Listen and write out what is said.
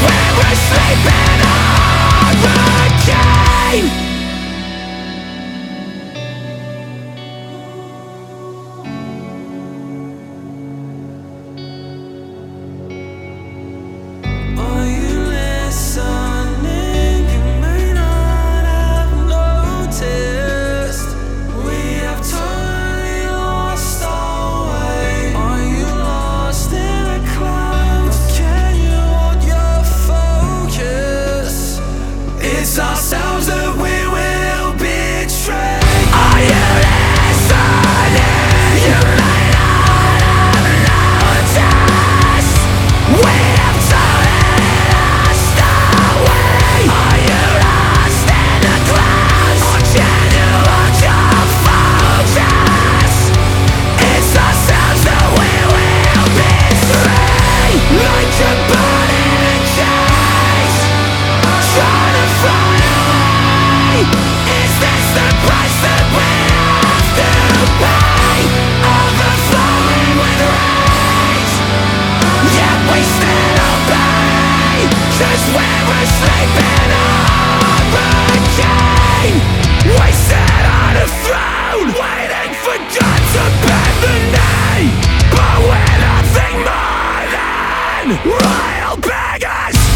where we're sleeping on the game. It's ourselves that we will betray. Are you listening? You may not have noticed. We have totally lost our way. Are you lost in the clouds? Or can you hold your focus? It's ourselves that we will betray. Like a bird in a cage, trying to fly away. Is this the price that we have to pay? Overflowing with rage, yet we still obey. 'Cause we were sleeping on the game. Wasted on a throne, waiting for God to bend the knee. But we're nothing more than royal beggars.